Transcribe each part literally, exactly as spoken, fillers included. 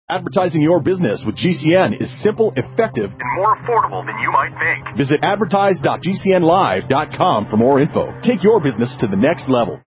Advertising your business with G C N is simple, effective, and more affordable than you might think. Visit advertise dot g c n live dot com for more info. Take your business to the next level.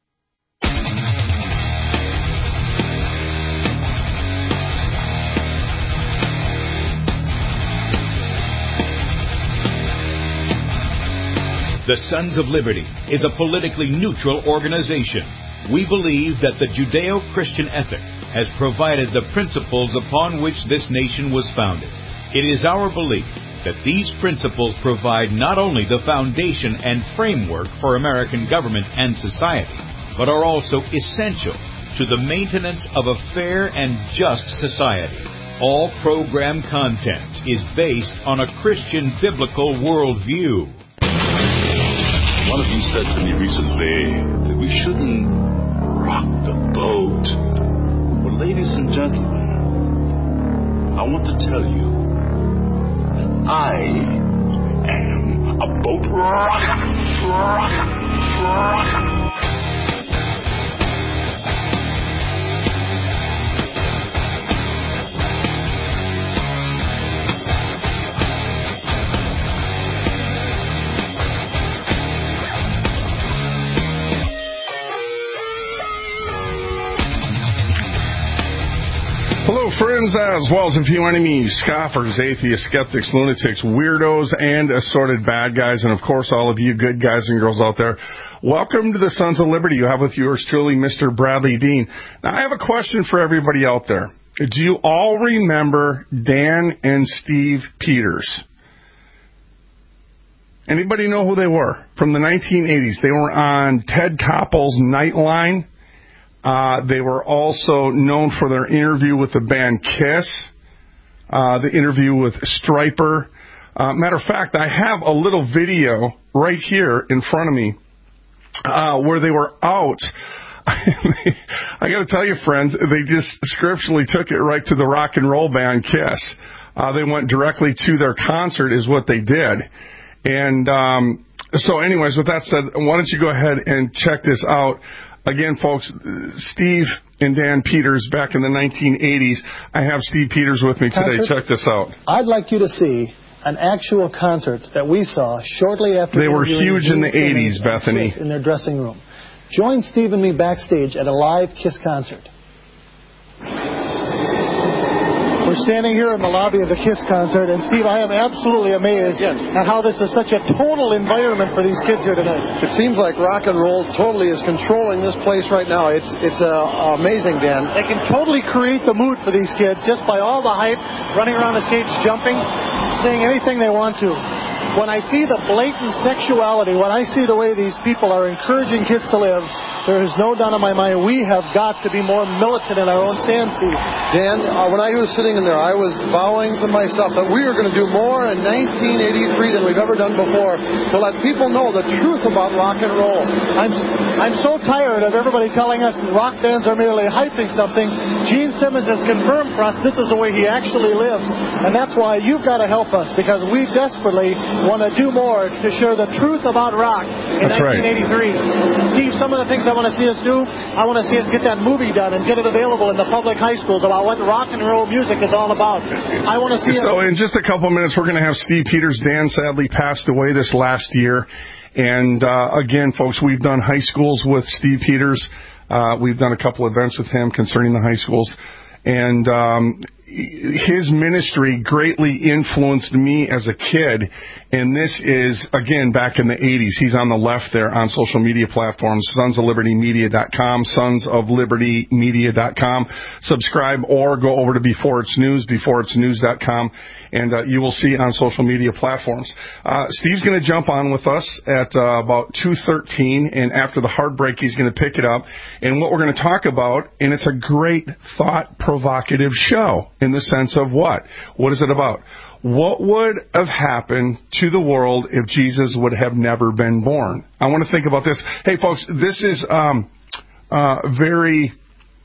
The Sons of Liberty is a politically neutral organization. We believe that the Judeo-Christian ethic has provided the principles upon which this nation was founded. It is our belief that these principles provide not only the foundation and framework for American government and society, but are also essential to the maintenance of a fair and just society. All program content is based on a Christian biblical worldview. One of you said to me recently that we shouldn't rock the boat. Well, ladies and gentlemen, I want to tell you that I am a boat rocker, rocker, rocker. Hello, friends, as well as a few enemies, scoffers, atheists, skeptics, lunatics, weirdos, and assorted bad guys, and, of course, all of you good guys and girls out there. Welcome to the Sons of Liberty. You have with yours truly, Mister Bradley Dean. Now, I have a question for everybody out there. Do you all remember Dan and Steve Peters? Anybody know who they were? From the nineteen eighties. They were on Ted Koppel's Nightline. Uh, they were also known for their interview with the band Kiss, uh, the interview with Stryper. Uh, matter of fact, I have a little video right here in front of me uh, where they were out. I got to tell you, friends, they just scripturally took it right to the rock and roll band Kiss. Uh, they went directly to their concert is what they did. And um, so anyways, with that said, why don't you go ahead and check this out. Again, folks, Steve and Dan Peters back in the nineteen eighties. I have Steve Peters with me today. Concert? Check this out. I'd like you to see an actual concert that we saw shortly after they were huge in the eighties, Bethany. In their dressing room. Join Steve and me backstage at a live Kiss concert. We're standing here in the lobby of the Kiss concert, and Steve, I am absolutely amazed yes. at how this is such a total environment for these kids here tonight. It seems like rock and roll totally is controlling this place right now. It's it's uh, amazing, Dan. They can totally create the mood for these kids just by all the hype, running around the stage, jumping, saying anything they want to. When I see the blatant sexuality, when I see the way these people are encouraging kids to live, there is no doubt in my mind we have got to be more militant in our own stand, Steve. Dan, uh, when I was sitting in there, I was vowing to myself that we are going to do more in nineteen eighty-three than we've ever done before to let people know the truth about rock and roll. I'm, I'm so tired of everybody telling us rock bands are merely hyping something. Gene Simmons has confirmed for us this is the way he actually lives. And that's why you've got to help us, because we desperately want to do more to share the truth about rock in That's nineteen eighty-three. Right. Steve, some of the things I want to see us do, I want to see us get that movie done and get it available in the public high schools about what rock and roll music is all about. I want to see So it. in just a couple minutes, we're going to have Steve Peters. Dan sadly passed away this last year. And uh, again, folks, we've done high schools with Steve Peters. Uh, we've done a couple events with him concerning the high schools. And um, his ministry greatly influenced me as a kid. And this is, again, back in the eighties. He's on the left there on social media platforms, sons of liberty media dot com, sons of liberty media dot com. Subscribe or go over to Before It's News, before it's news dot com, and uh, you will see it on social media platforms. Uh, Steve's going to jump on with us at uh, about two thirteen, and after the heartbreak, he's going to pick it up. And what we're going to talk about, and it's a great thought-provocative show in the sense of what? What is it about? What would have happened to the world if Jesus would have never been born? I want to think about this. Hey, folks, this is um, uh, very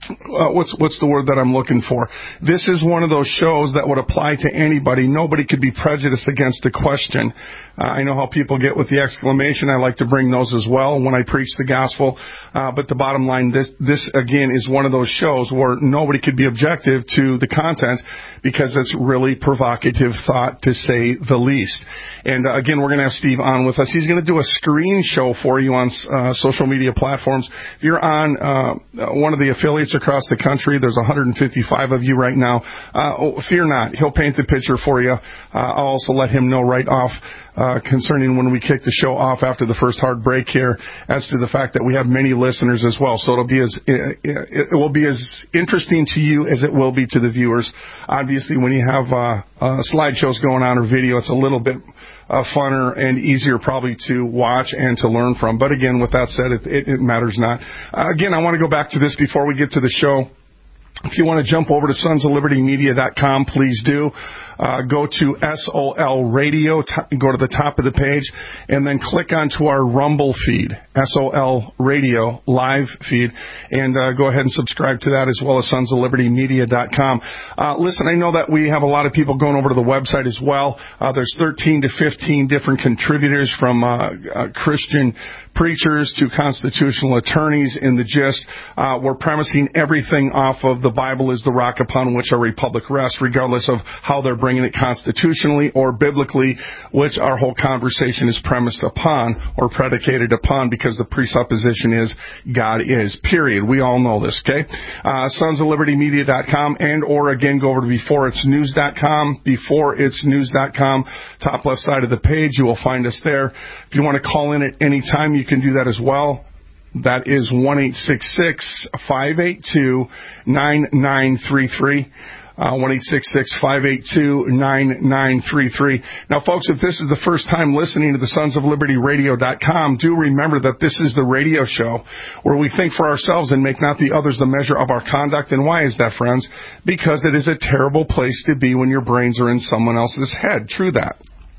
Uh, what's what's the word that I'm looking for? This is one of those shows that would apply to anybody. Nobody could be prejudiced against a question. Uh, I know how people get with the exclamation. I like to bring those as well when I preach the gospel. Uh, but the bottom line, this this again is one of those shows where nobody could be objective to the content because it's really provocative thought, to say the least. And uh, again, we're going to have Steve on with us. He's going to do a screen show for you on uh, social media platforms. If you're on uh, one of the affiliates across the country, there's one hundred fifty-five of you right now. Uh, oh, fear not. He'll paint the picture for you. Uh, I'll also let him know right off uh, concerning when we kick the show off after the first hard break here as to the fact that we have many listeners as well. So it'll be as it, it will be as interesting to you as it will be to the viewers. Obviously, when you have uh, uh, slideshows going on or video, it's a little bit uh, funner and easier probably to watch and to learn from. But again, with that said, it, it, it matters not. Uh, again, I want to go back to this before we get to the show. If you want to jump over to sons of liberty media dot com, please do. Uh, go to S O L Radio, t- go to the top of the page, and then click onto our Rumble feed, S O L Radio live feed, and uh, go ahead and subscribe to that as well as sons of liberty media dot com. Uh, listen, I know that we have a lot of people going over to the website as well. Uh, there's thirteen to fifteen different contributors from uh, uh, Christian preachers to constitutional attorneys in the gist. Uh, we're premising everything off of the Bible is the rock upon which our republic rests, regardless of how they're bringing it constitutionally or biblically, which our whole conversation is premised upon or predicated upon, because the presupposition is God is, period. We all know this, okay? Uh, sons of liberty media dot com, and or again, go over to before it's news dot com, before it's news dot com, top left side of the page, you will find us there. If you want to call in at any time, you can do that as well. That is one eight six six, five eight two, nine nine three three. Uh, one eight six six, five eight two, nine nine three three. Now, folks, if this is the first time listening to the sons of liberty radio dot com, do remember that this is the radio show where we think for ourselves and make not the others the measure of our conduct. And why is that, friends? Because it is a terrible place to be when your brains are in someone else's head. True that.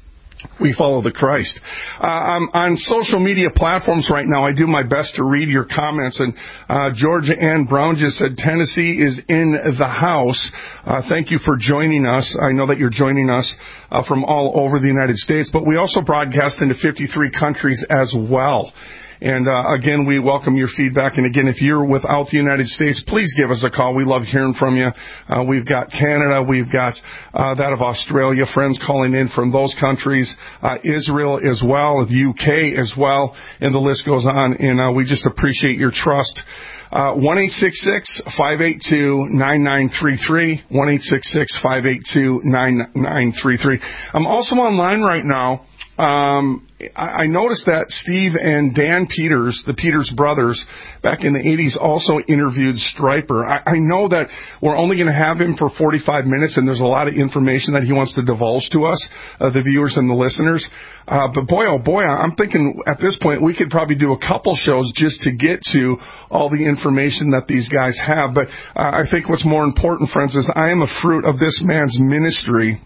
We follow the Christ. Uh, I'm on social media platforms right now. I do my best to read your comments. And uh, Georgia Ann Brown just said, Tennessee is in the house. Uh, thank you for joining us. I know that you're joining us uh, from all over the United States, but we also broadcast into fifty-three countries as well. And, uh, again, we welcome your feedback. And, again, if you're without the United States, please give us a call. We love hearing from you. Uh, we've got Canada. We've got uh, that of Australia, friends calling in from those countries, uh, Israel as well, the U K as well, and the list goes on. And uh, we just appreciate your trust. Uh, one eight six six, five eight two, nine nine three three, one eight six six, five eight two, nine nine three three. I'm also online right now. Um, I noticed that Steve and Dan Peters, the Peters brothers, back in the eighties also interviewed Stryper. I, I know that we're only going to have him for forty-five minutes, and there's a lot of information that he wants to divulge to us, uh, the viewers and the listeners. Uh, but boy, oh boy, I'm thinking at this point we could probably do a couple shows just to get to all the information that these guys have. But uh, I think what's more important, friends, is I am a fruit of this man's ministry.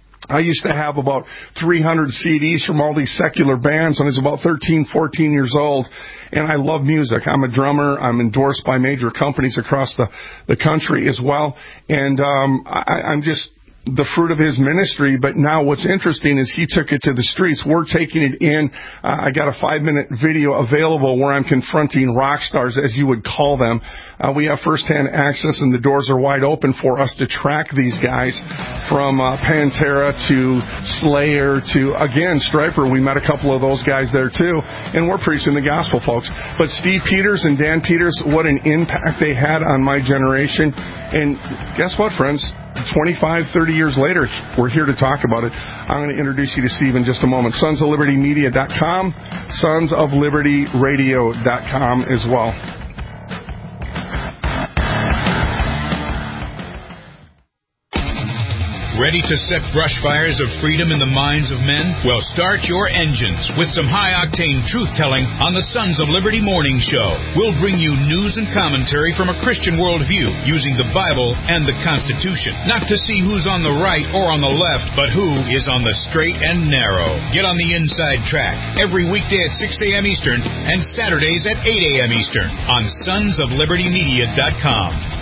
I used to have about three hundred C Ds from all these secular bands when I was about thirteen, fourteen years old, and I love music. I'm a drummer. I'm endorsed by major companies across the, the country as well, and um, I, I'm just the fruit of his ministry. But now what's interesting is he took it to the streets. We're taking it in. Uh, I got a five-minute video available where I'm confronting rock stars, as you would call them. Uh, we have firsthand access, and the doors are wide open for us to track these guys from uh, Pantera to Slayer to, again, Stryper. We met a couple of those guys there, too, and we're preaching the gospel, folks. But Steve Peters and Dan Peters, what an impact they had on my generation. And guess what, friends? twenty-five, thirty years later, we're here to talk about it. I'm going to introduce you to Steve in just a moment. sons of liberty media dot com, sons of liberty radio dot com as well. Ready to set brush fires of freedom in the minds of men? Well, start your engines with some high-octane truth-telling on the Sons of Liberty Morning Show. We'll bring you news and commentary from a Christian worldview using the Bible and the Constitution. Not to see who's on the right or on the left, but who is on the straight and narrow. Get on the inside track every weekday at six a.m. Eastern and Saturdays at eight a.m. Eastern on sons of liberty media dot com.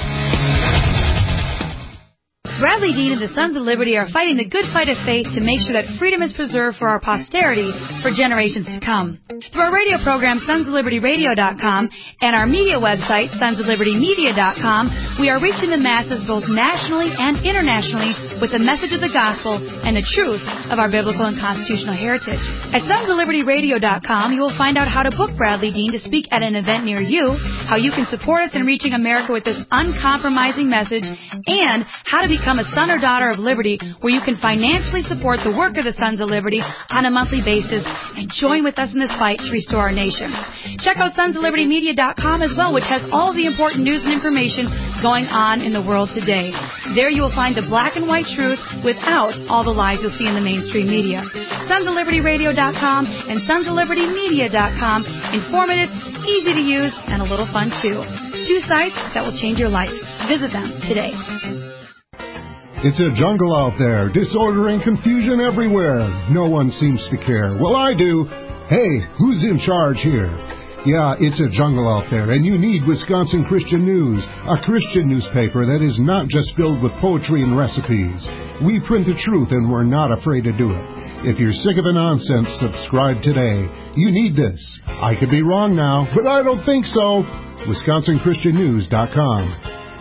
Bradley Dean and the Sons of Liberty are fighting the good fight of faith to make sure that freedom is preserved for our posterity for generations to come. Through our radio program, sons of liberty radio dot com, and our media website, sons of liberty media dot com, we are reaching the masses both nationally and internationally with the message of the gospel and the truth of our biblical and constitutional heritage. At sons of liberty radio dot com, you will find out how to book Bradley Dean to speak at an event near you, how you can support us in reaching America with this uncompromising message, and how to become a son or daughter of liberty, where you can financially support the work of the Sons of Liberty on a monthly basis and join with us in this fight to restore our nation. Check out sons of liberty media dot com as well, which has all the important news and information going on in the world today. There you will find the black and white truth without all the lies you'll see in the mainstream media. sons of liberty radio dot com and sons of liberty media dot com. Informative, easy to use, and a little fun too. Two sites that will change your life. Visit them today. It's a jungle out there, disorder and confusion everywhere. No one seems to care. Well, I do. Hey, who's in charge here? Yeah, it's a jungle out there, and you need Wisconsin Christian News, a Christian newspaper that is not just filled with poetry and recipes. We print the truth, and we're not afraid to do it. If you're sick of the nonsense, subscribe today. You need this. I could be wrong now, but I don't think so. Wisconsin Christian News dot com.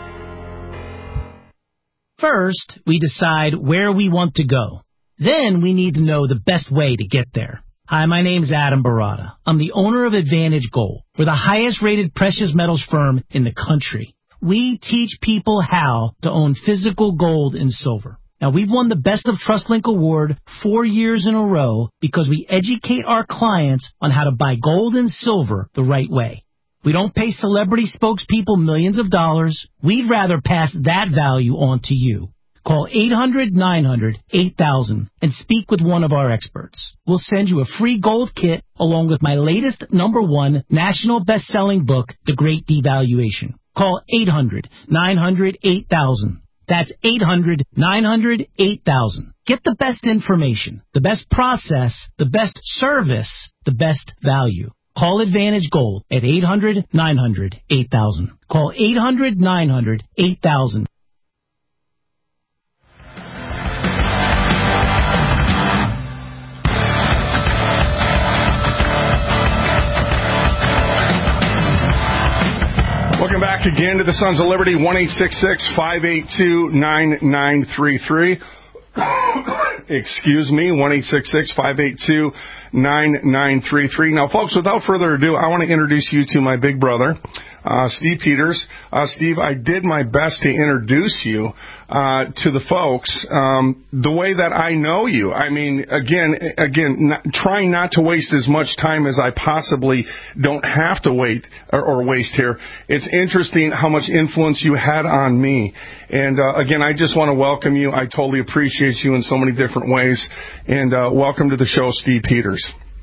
First, we decide where we want to go. Then we need to know the best way to get there. Hi, my name's Adam Barada. I'm the owner of Advantage Gold. We're the highest-rated precious metals firm in the country. We teach people how to own physical gold and silver. Now, we've won the Best of TrustLink Award four years in a row because we educate our clients on how to buy gold and silver the right way. We don't pay celebrity spokespeople millions of dollars. We'd rather pass that value on to you. Call eight hundred nine hundred eight thousand and speak with one of our experts. We'll send you a free gold kit along with my latest number one national best-selling book, The Great Devaluation. Call eight hundred nine hundred eight thousand. That's eight hundred nine hundred eight thousand. Get the best information, the best process, the best service, the best value. Call Advantage Gold at eight hundred nine hundred eight thousand. Call eight hundred nine hundred eight thousand. Welcome back again to the Sons of Liberty, one eight six six, five eight two, nine nine three three. Excuse me, one eight six six, five eight two, nine nine three three. Now, folks, without further ado, I want to introduce you to my big brother, uh, Steve Peters. Uh, Steve, I did my best to introduce you uh, to the folks um, the way that I know you. I mean, again, again, not, trying not to waste as much time as I possibly don't have to wait or, or waste here. It's interesting how much influence you had on me. And, uh, again, I just want to welcome you. I totally appreciate you in so many different ways. And uh, welcome to the show, Steve Peters.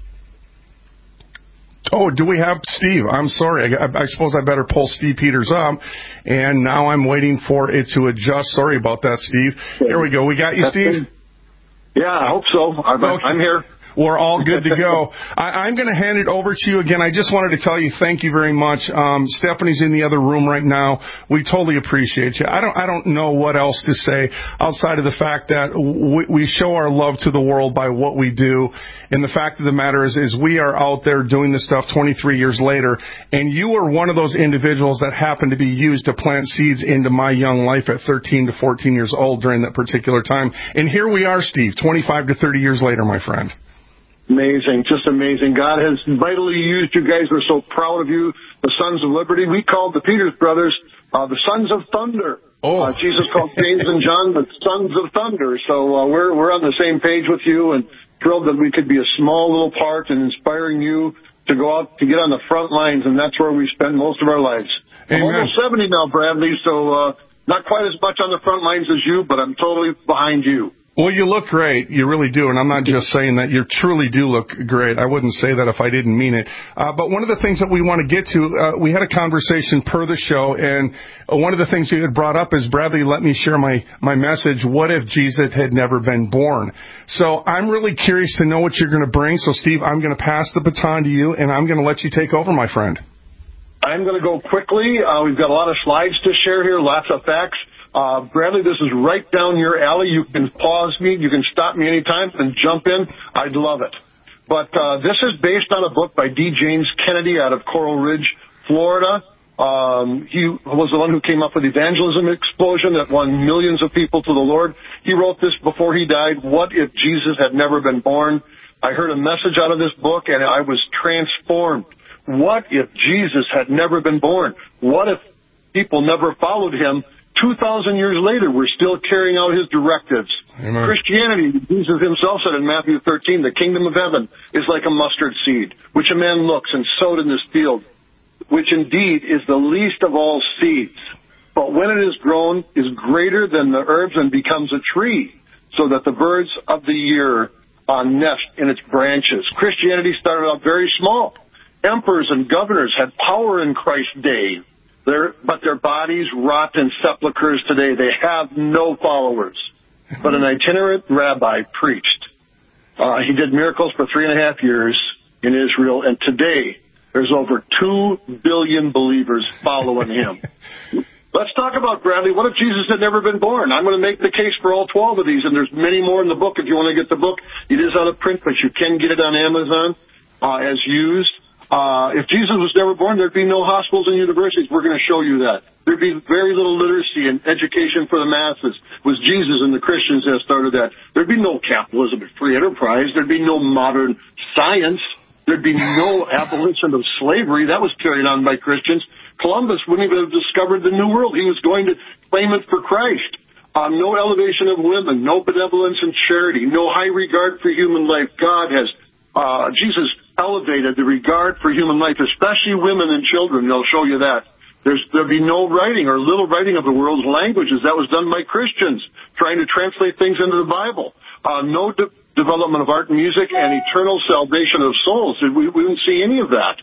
Oh, do we have Steve? I'm sorry. I, I suppose I better pull Steve Peters up. And now I'm waiting for it to adjust. Sorry about that, Steve. Here we go. We got you, Steve? Yeah, I hope so. I'm, okay. I'm here. We're all good to go. I, I'm going to hand it over to you again. I just wanted to tell you thank you very much. Um, Stephanie's in the other room right now. We totally appreciate you. I don't I don't know what else to say outside of the fact that we, we show our love to the world by what we do. And the fact of the matter is, is we are out there doing this stuff twenty-three years later. And you are one of those individuals that happened to be used to plant seeds into my young life at thirteen to fourteen years old during that particular time. And here we are, Steve, twenty-five to thirty years later, my friend. Amazing, just amazing. God has vitally used you guys. We're so proud of you, the Sons of Liberty. We called the Peters brothers uh, the Sons of Thunder. Oh. Uh, Jesus called James and John the Sons of Thunder. So uh, we're we're on the same page with you, and thrilled that we could be a small little part in inspiring you to go out to get on the front lines, and that's where we spend most of our lives. Amen. I'm almost seventy now, Bradley, so uh, not quite as much on the front lines as you, but I'm totally behind you. Well, you look great. You really do. And I'm not just saying that. You truly do look great. I wouldn't say that if I didn't mean it. Uh, but one of the things that we want to get to, uh, we had a conversation per the show, and one of the things you had brought up is, Bradley, let me share my, my message. What if Jesus had never been born? So I'm really curious to know what you're going to bring. So, Steve, I'm going to pass the baton to you, and I'm going to let you take over, my friend. I'm going to go quickly. Uh, we've got a lot of slides to share here, lots of facts. Uh, Bradley, this is right down your alley. You can pause me. You can stop me anytime and jump in. I'd love it. But uh, this is based on a book by D. James Kennedy out of Coral Ridge, Florida. Um, he was the one who came up with Evangelism Explosion that won millions of people to the Lord. He wrote this before he died. What if Jesus had never been born? I heard a message out of this book, and I was transformed. What if Jesus had never been born? What if people never followed him? two thousand years later, we're still carrying out his directives. Amen. Christianity, Jesus himself said in Matthew thirteen, the kingdom of heaven is like a mustard seed, which a man looks and sowed in this field, which indeed is the least of all seeds. But when it is grown, is greater than the herbs and becomes a tree, so that the birds of the year uh, nest in its branches. Christianity started out very small. Emperors and governors had power in Christ's day. Their, but their bodies rot in sepulchres today. They have no followers. But an itinerant rabbi preached. Uh, he did miracles for three and a half years in Israel, and today there's over two billion believers following him. Let's talk about, Bradley, what if Jesus had never been born? I'm going to make the case for all twelve of these, and there's many more in the book. If you want to get the book, it is out of print, but you can get it on Amazon uh, as used. Uh, if Jesus was never born, there'd be no hospitals and universities. We're going to show you that. There'd be very little literacy and education for the masses. It was Jesus and the Christians that started that. There'd be no capitalism and free enterprise. There'd be no modern science. There'd be no abolition of slavery. That was carried on by Christians. Columbus wouldn't even have discovered the New World. He was going to claim it for Christ. Um, no elevation of women, no benevolence and charity, no high regard for human life. God has, uh, Jesus elevated the regard for human life, especially women and children. They'll show you that. There's, there'll be no writing or little writing of the world's languages. That was done by Christians trying to translate things into the Bible. Uh, no de- development of art and music and eternal salvation of souls. We, we didn't see any of that.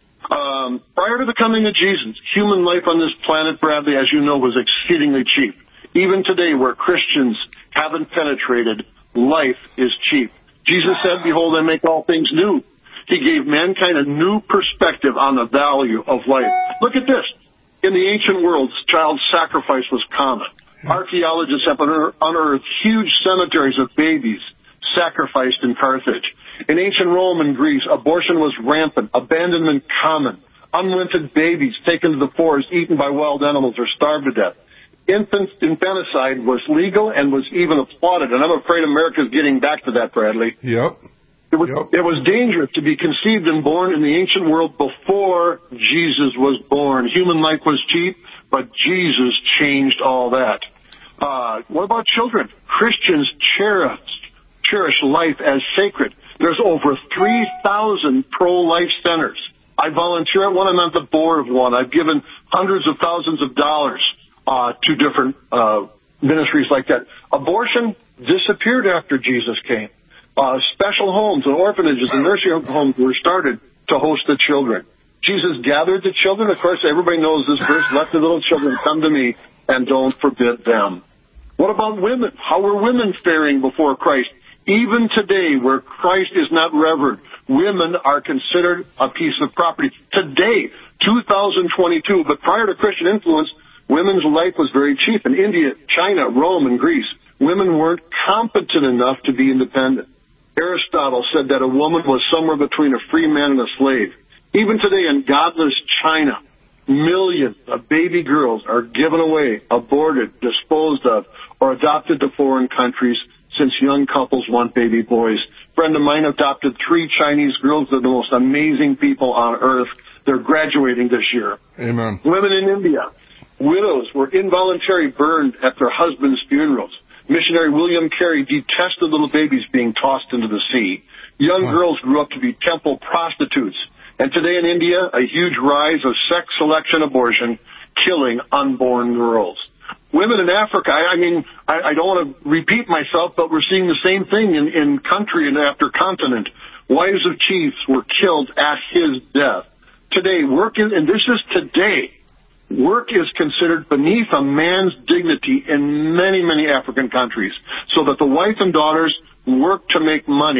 Um, prior to the coming of Jesus, human life on this planet, Bradley, as you know, was exceedingly cheap. Even today, where Christians haven't penetrated, life is cheap. Jesus said, behold, I make all things new. He gave mankind a new perspective on the value of life. Look at this. In the ancient world, child sacrifice was common. Archaeologists have unearthed huge cemeteries of babies sacrificed in Carthage. In ancient Rome and Greece, abortion was rampant, abandonment common. Unwanted babies taken to the forest, eaten by wild animals, or starved to death. Infant infanticide was legal and was even applauded, and I'm afraid America's getting back to that, Bradley. Yep. It was, yep. It was dangerous to be conceived and born in the ancient world before Jesus was born. Human life was cheap, but Jesus changed all that. Uh, what about children? Christians cherish, cherish life as sacred. There's over three thousand pro-life centers. I volunteer at one. I'm on the board of one. I've given hundreds of thousands of dollars uh, to different uh, ministries like that. Abortion disappeared after Jesus came. Uh, special homes and orphanages and nursing homes were started to host the children. Jesus gathered the children. Of course, everybody knows this verse, let the little children come to me and don't forbid them. What about women? How were women faring before Christ? Even today, where Christ is not revered, women are considered a piece of property. Today, two thousand twenty-two, but prior to Christian influence, women's life was very cheap. In India, China, Rome, and Greece, women weren't competent enough to be independent. Aristotle said that a woman was somewhere between a free man and a slave. Even today in godless China, millions of baby girls are given away, aborted, disposed of, or adopted to foreign countries since young couples want baby boys. A friend of mine adopted three Chinese girls. They're the most amazing people on earth. They're graduating this year. Amen. Women in India, widows were involuntarily burned at their husbands' funerals. Missionary William Carey detested little babies being tossed into the sea. Young girls grew up to be temple prostitutes. And today in India, a huge rise of sex selection abortion, killing unborn girls. Women in Africa, I, I mean, I, I don't want to repeat myself, but we're seeing the same thing in, in country and after continent. Wives of chiefs were killed at his death. Today, work in, and this is today, work is considered beneath a man's dignity in many, many African countries, so that the wife and daughters work to make money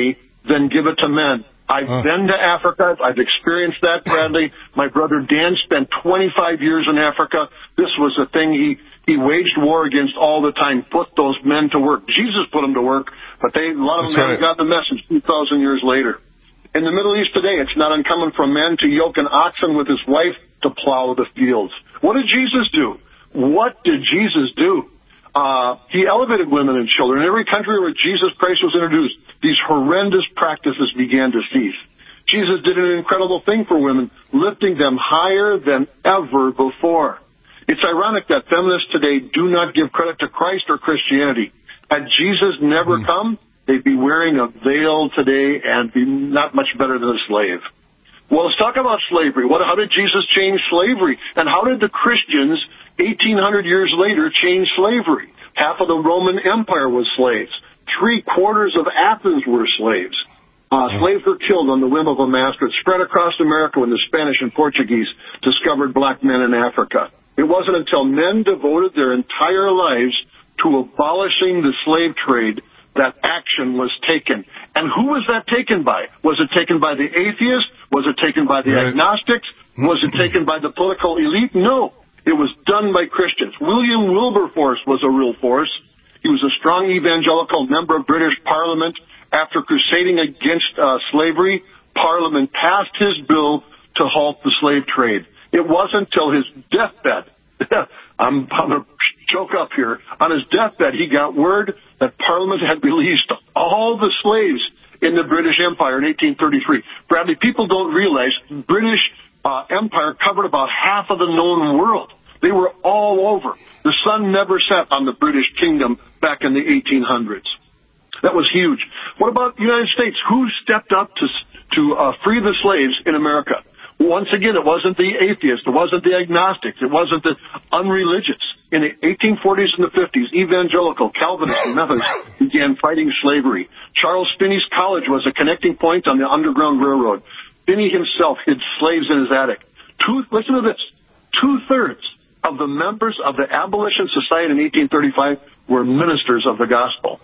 than give it to men. I've uh. been to Africa. I've experienced that, Bradley. My brother Dan spent twenty-five years in Africa. This was a thing he, he waged war against all the time, put those men to work. Jesus put them to work, but they, a lot of them haven't got the message two thousand years later. In the Middle East today, it's not uncommon for a man to yoke an oxen with his wife to plow the fields. What did Jesus do? What did Jesus do? Uh, he elevated women and children. In every country where Jesus Christ was introduced, these horrendous practices began to cease. Jesus did an incredible thing for women, lifting them higher than ever before. It's ironic that feminists today do not give credit to Christ or Christianity. Had Jesus never mm. come, they'd be wearing a veil today and be not much better than a slave. Well, let's talk about slavery. What, how did Jesus change slavery? And how did the Christians, eighteen hundred years later, change slavery? Half of the Roman Empire was slaves. Three quarters of Athens were slaves. Uh, slaves were killed on the whim of a master. It spread across America when the Spanish and Portuguese discovered black men in Africa. It wasn't until men devoted their entire lives to abolishing the slave trade that action was taken. And who was that taken by? Was it taken by the atheists? Was it taken by the right. agnostics? Was it taken by the political elite? No. It was done by Christians. William Wilberforce was a real force. He was a strong evangelical member of British Parliament. After crusading against uh, slavery, Parliament passed his bill to halt the slave trade. It wasn't until his deathbed, I'm, I'm going to choke up here, on his deathbed he got word that Parliament had released all the slaves in the British Empire in eighteen thirty-three. Bradley, people don't realize British uh, Empire covered about half of the known world. They were all over. The sun never set on the British kingdom back in the eighteen hundreds. That was huge. What about the United States? Who stepped up to to uh, free the slaves in America? Once again, it wasn't the atheists, it wasn't the agnostics, it wasn't the unreligious. In the eighteen forties and the fifties, evangelical, Calvinists, and Methodists began fighting slavery. Charles Finney's college was a connecting point on the Underground Railroad. Finney himself hid slaves in his attic. Two, listen to this, two-thirds of the members of the Abolition Society in eighteen thirty-five were ministers of the gospel.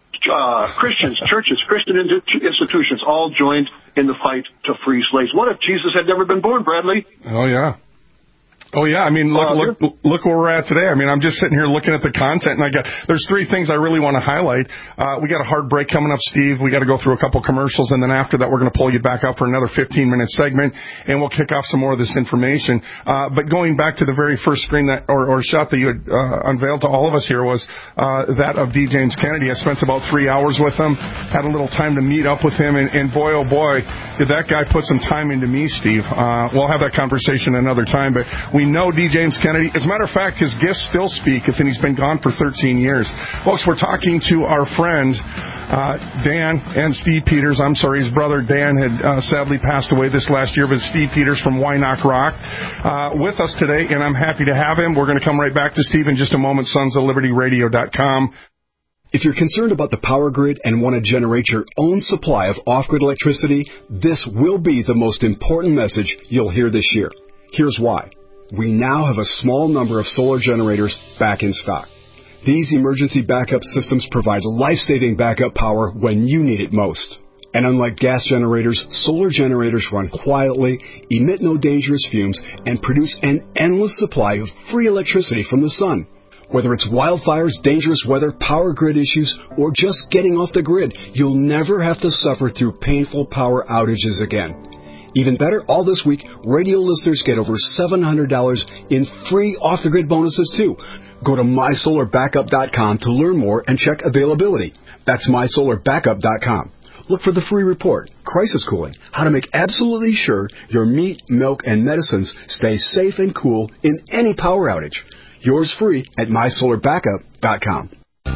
Uh, Christians, churches, Christian institutions all joined in the fight to free slaves. What if Jesus had never been born, Bradley? Oh, yeah. Oh, yeah. I mean, look, look, look where we're at today. I mean, I'm just sitting here looking at the content, and I got, there's three things I really want to highlight. Uh, we got a hard break coming up, Steve. We got to go through a couple commercials, and then after that, we're going to pull you back up for another fifteen minute segment, and we'll kick off some more of this information. Uh, but going back to the very first screen that, or, or shot that you had uh, unveiled to all of us here was uh, that of D. James Kennedy. I spent about three hours with him, had a little time to meet up with him, and, and boy, oh boy, did that guy put some time into me, Steve. Uh, we'll have that conversation another time, but we know D. James Kennedy. As a matter of fact, his gifts still speaketh, and he's been gone for thirteen years. Folks, we're talking to our friend, uh, Dan and Steve Peters. I'm sorry, his brother Dan had uh, sadly passed away this last year, but Steve Peters from Why Knock Rock uh, with us today, and I'm happy to have him. We're going to come right back to Steve in just a moment, sons of liberty radio dot com. If you're concerned about the power grid and want to generate your own supply of off-grid electricity, this will be the most important message you'll hear this year. Here's why. We now have a small number of solar generators back in stock. These emergency backup systems provide life-saving backup power when you need it most. And unlike gas generators, solar generators run quietly, emit no dangerous fumes, and produce an endless supply of free electricity from the sun. Whether it's wildfires, dangerous weather, power grid issues, or just getting off the grid, you'll never have to suffer through painful power outages again. Even better, all this week, radio listeners get over seven hundred dollars in free off-the-grid bonuses, too. Go to my solar backup dot com to learn more and check availability. That's my solar backup dot com. Look for the free report, Crisis Cooling, how to make absolutely sure your meat, milk, and medicines stay safe and cool in any power outage. Yours free at my solar backup dot com.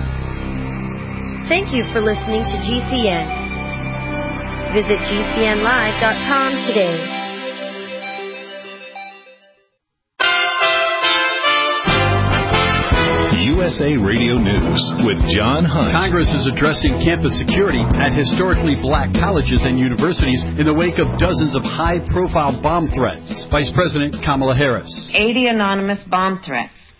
Thank you for listening to G C N. Visit G C N live dot com today. U S A Radio News with John Hunt. Congress is addressing campus security at historically black colleges and universities in the wake of dozens of high-profile bomb threats. Vice President Kamala Harris. eighty anonymous bomb threats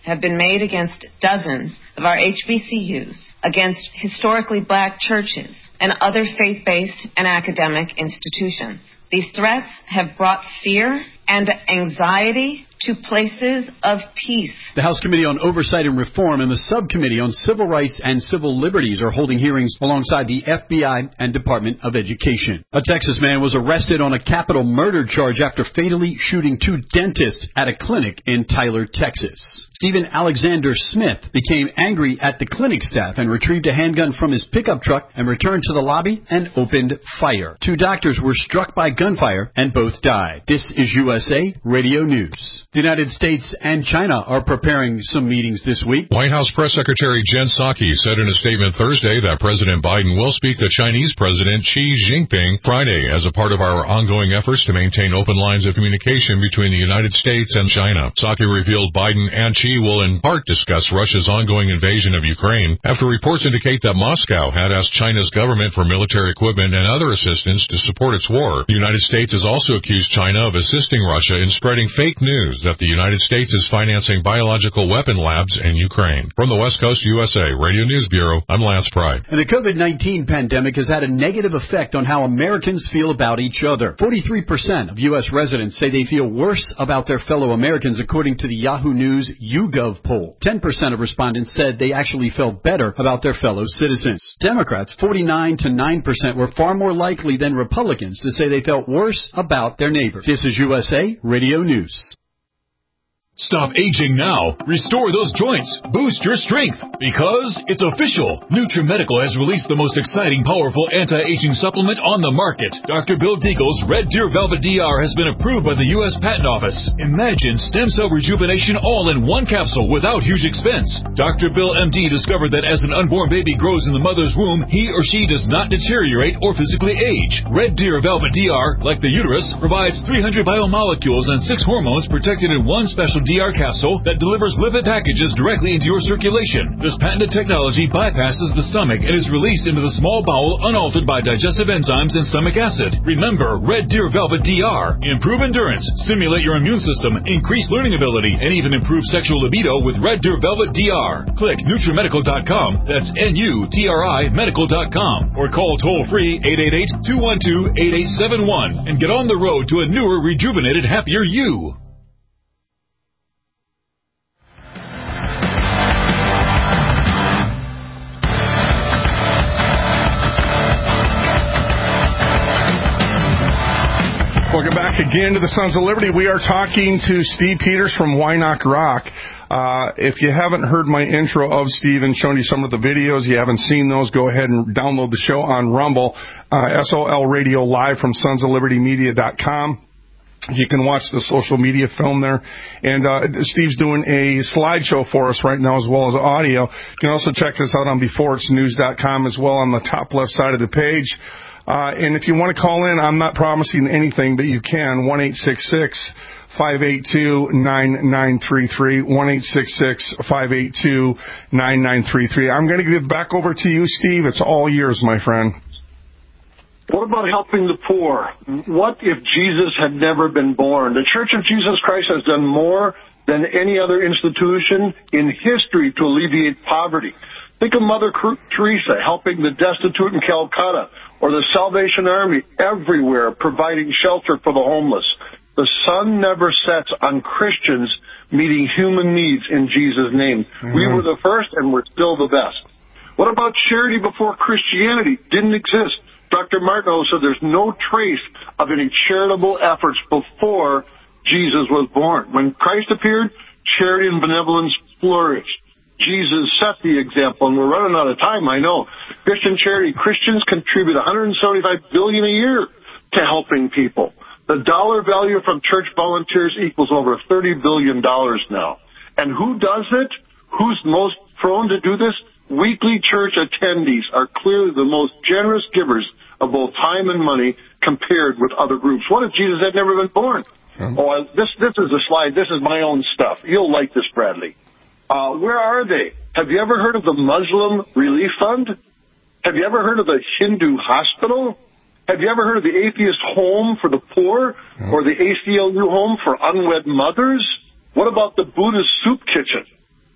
have been made against dozens of our H B C Us, against historically black churches, and other faith-based and academic institutions. These threats have brought fear and anxiety to places of peace. The House Committee on Oversight and Reform and the Subcommittee on Civil Rights and Civil Liberties are holding hearings alongside the F B I and Department of Education. A Texas man was arrested on a capital murder charge after fatally shooting two dentists at a clinic in Tyler, Texas. Stephen Alexander Smith became angry at the clinic staff and retrieved a handgun from his pickup truck and returned to the lobby and opened fire. Two doctors were struck by gunfire and both died. This is U S A Radio News. The United States and China are preparing some meetings this week. White House Press Secretary Jen Psaki said in a statement Thursday that President Biden will speak to Chinese President Xi Jinping Friday as a part of our ongoing efforts to maintain open lines of communication between the United States and China. Psaki revealed Biden and Xi will in part discuss Russia's ongoing invasion of Ukraine after reports indicate that Moscow had asked China's government for military equipment and other assistance to support its war. The United States has also accused China of assisting Russia in spreading fake news that the United States is financing biological weapon labs in Ukraine. From the West Coast U S A Radio News Bureau, I'm Lance Pride. And the COVID nineteen pandemic has had a negative effect on how Americans feel about each other. forty-three percent of U S residents say they feel worse about their fellow Americans, according to the Yahoo News YouGov poll. ten percent of respondents said they actually felt better about their fellow citizens. Democrats, forty-nine to nine percent, were far more likely than Republicans to say they felt worse about their neighbors. This is U S A Radio News. Stop aging now. Restore those joints. Boost your strength. Because it's official. NutriMedical has released the most exciting, powerful anti-aging supplement on the market. Doctor Bill Deagle's Red Deer Velvet D R has been approved by the U S Patent Office. Imagine stem cell rejuvenation all in one capsule without huge expense. Doctor Bill M D discovered that as an unborn baby grows in the mother's womb, he or she does not deteriorate or physically age. Red Deer Velvet D R, like the uterus, provides three hundred biomolecules and six hormones protected in one special D R capsule that delivers lipid packages directly into your circulation. This patented technology bypasses the stomach and is released into the small bowel unaltered by digestive enzymes and stomach acid. Remember, Red Deer Velvet D R. Improve endurance, stimulate your immune system, increase learning ability, and even improve sexual libido with Red Deer Velvet D R. Click NutriMedical dot com, that's N U T R I medical dot com, or call toll-free eight eight eight, two one two, eight eight seven one and get on the road to a newer, rejuvenated, happier you. Welcome back again to the Sons of Liberty. We are talking to Steve Peters from Why Not Rock. Uh, if you haven't heard my intro of Steve and shown you some of the videos, you haven't seen those, go ahead and download the show on Rumble, uh, S O L Radio Live from sons of liberty media dot com. You can watch the social media film there. And uh, Steve's doing a slideshow for us right now as well as audio. You can also check us out on before it's news dot com as well on the top left side of the page. Uh, and if you want to call in, I'm not promising anything, but you can, one eight six six, five eight two, nine nine three three, one eight six six, five eight two, nine nine three three. I'm going to give it back over to you, Steve. It's all yours, my friend. What about helping the poor? What if Jesus had never been born? The Church of Jesus Christ has done more than any other institution in history to alleviate poverty. Think of Mother Teresa helping the destitute in Calcutta, or the Salvation Army everywhere providing shelter for the homeless. The sun never sets on Christians meeting human needs in Jesus' name. Mm-hmm. We were the first, and we're still the best. What about charity before Christianity didn't exist? Doctor Martineau said there's no trace of any charitable efforts before Jesus was born. When Christ appeared, charity and benevolence flourished. Jesus set the example, and we're running out of time, I know. Christian charity, Christians contribute one hundred seventy-five billion dollars a year to helping people. The dollar value from church volunteers equals over thirty billion dollars now. And who does it? Who's most prone to do this? Weekly church attendees are clearly the most generous givers of both time and money compared with other groups. What if Jesus had never been born? Hmm. Oh, this, this is a slide. This is my own stuff. You'll like this, Bradley. Uh, where are they? Have you ever heard of the Muslim Relief Fund? Have you ever heard of the Hindu Hospital? Have you ever heard of the Atheist Home for the Poor? Or the A C L U Home for Unwed Mothers? What about the Buddhist Soup Kitchen?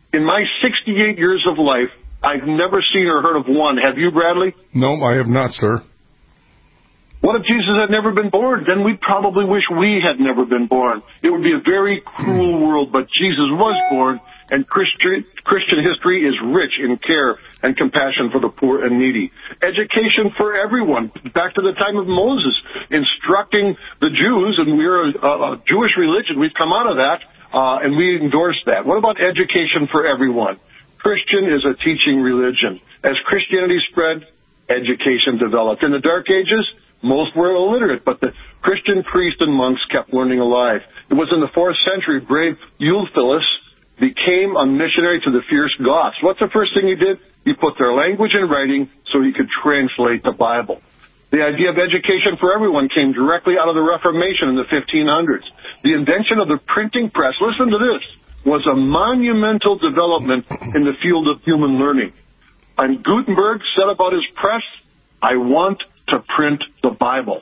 In my sixty-eight years of life, I've never seen or heard of one. Have you, Bradley? No, I have not, sir. What if Jesus had never been born? Then we'd probably wish we had never been born. It would be a very cruel world, but Jesus was born, and Christian, Christian history is rich in care and compassion for the poor and needy. Education for everyone, back to the time of Moses, instructing the Jews, and we're a, a Jewish religion. We've come out of that, uh, and we endorse that. What about education for everyone? Christian is a teaching religion. As Christianity spread, education developed. In the Dark Ages, most were illiterate, but the Christian priests and monks kept learning alive. It was in the fourth century, brave Ulfilas became a missionary to the fierce Goths. What's the first thing he did? He put their language in writing so he could translate the Bible. The idea of education for everyone came directly out of the Reformation in the fifteen hundreds. The invention of the printing press, listen to this, was a monumental development in the field of human learning. And Gutenberg said about his press, I want to print the Bible.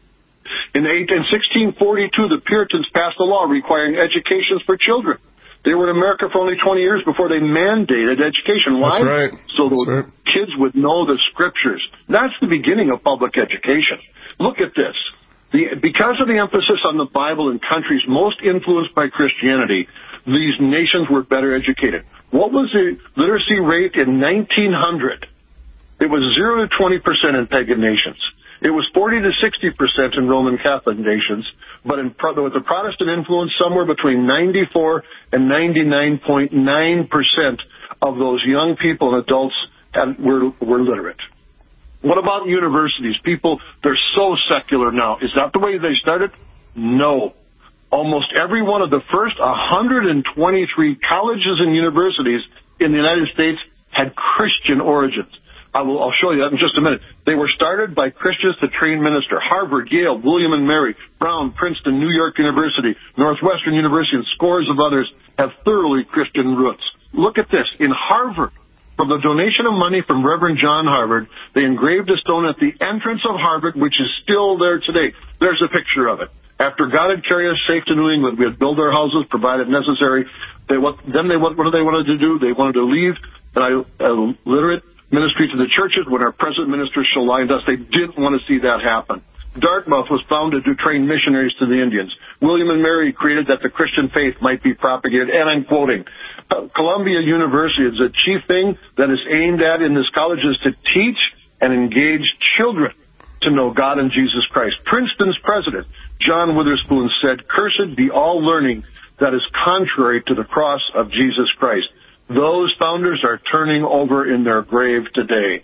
In sixteen forty-two, the Puritans passed a law requiring educations for children. They were in America for only twenty years before they mandated education. Why? That's right. So the right. kids would know the scriptures. That's the beginning of public education. Look at this. The, because of the emphasis on the Bible in countries most influenced by Christianity, these nations were better educated. What was the literacy rate in nineteen hundred? It was zero to twenty percent in pagan nations. It was forty to sixty percent in Roman Catholic nations, but in, with the Protestant influence, somewhere between ninety-four and ninety-nine point nine percent of those young people and adults had, were, were literate. What about universities? People, they're so secular now. Is that the way they started? No. Almost every one of the first one hundred twenty-three colleges and universities in the United States had Christian origins. I will, I'll show you that in just a minute. They were started by Christians to train minister. Harvard, Yale, William and Mary, Brown, Princeton, New York University, Northwestern University, and scores of others have thoroughly Christian roots. Look at this. In Harvard, from the donation of money from Reverend John Harvard, they engraved a stone at the entrance of Harvard, which is still there today. There's a picture of it. After God had carried us safe to New England, we had built our houses, provided necessary. They, what, then they, what, what did they wanted to do? They wanted to leave an illiterate ministry to the churches when our present ministers shall lie in dust. They didn't want to see that happen. Dartmouth was founded to train missionaries to the Indians. William and Mary created that the Christian faith might be propagated. And I'm quoting, uh, Columbia University is a chief thing that is aimed at in this college is to teach and engage children to know God and Jesus Christ. Princeton's president, John Witherspoon, said, "Cursed be all learning that is contrary to the cross of Jesus Christ." Those founders are turning over in their grave today.